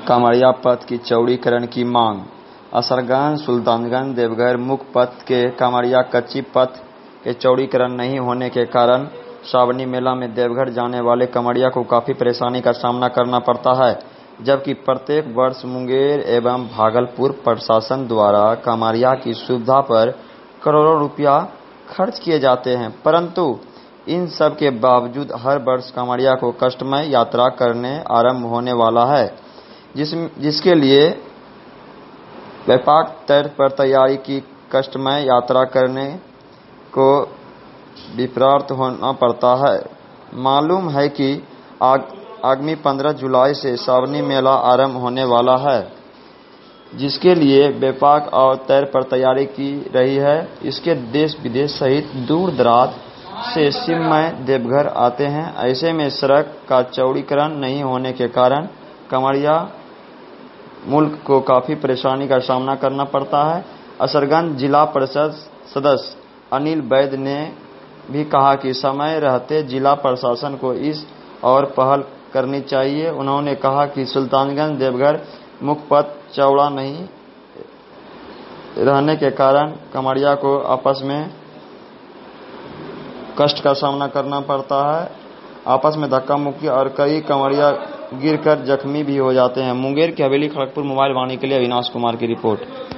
कांवड़िया पथ की चौड़ीकरण की मांग। असरगंज, सुल्तानगंज, देवघर मुख्य पथ के कांवड़िया कच्ची पथ के चौड़ीकरण नहीं होने के कारण श्रावणी मेला में देवघर जाने वाले कांवड़िया को काफी परेशानी का सामना करना पड़ता है, जबकि प्रत्येक वर्ष मुंगेर एवं भागलपुर प्रशासन द्वारा कांवड़िया की सुविधा पर करोड़ों रुपया खर्च किए जाते हैं, परंतु इन सब के बावजूद हर वर्ष कांवड़िया को कष्टमय यात्रा करने आरंभ होने वाला है, जिसके लिए व्यापक स्तर पर तैयारी की। कष्टमय यात्रा करने को विपर्याप्त होना पड़ता है। मालूम है कि आगामी 15 जुलाई से श्रावणी मेला आरंभ होने वाला है, जिसके लिए व्यापक और स्तर पर तैयारी की रही है। इसके देश विदेश सहित दूर दराज से सिमय देवघर आते हैं। ऐसे में सड़क का चौड़ीकरण नहीं होने के कारण कांवड़िया मुल्क को काफी परेशानी का सामना करना पड़ता है। असरगंज जिला परिषद सदस्य अनिल वैद्य ने भी कहा कि समय रहते जिला प्रशासन को इस और पहल करनी चाहिए। उन्होंने कहा कि सुल्तानगंज देवघर मुख्य पथ चौड़ा नहीं रहने के कारण कांवड़िया को आपस में कष्ट का सामना करना पड़ता है। आपस में धक्का मुक्की और कई कांवड़िया गिरकर जख्मी भी हो जाते हैं। मुंगेर की हवेली खड़गपुर मोबाइल वाणी के लिए अविनाश कुमार की रिपोर्ट।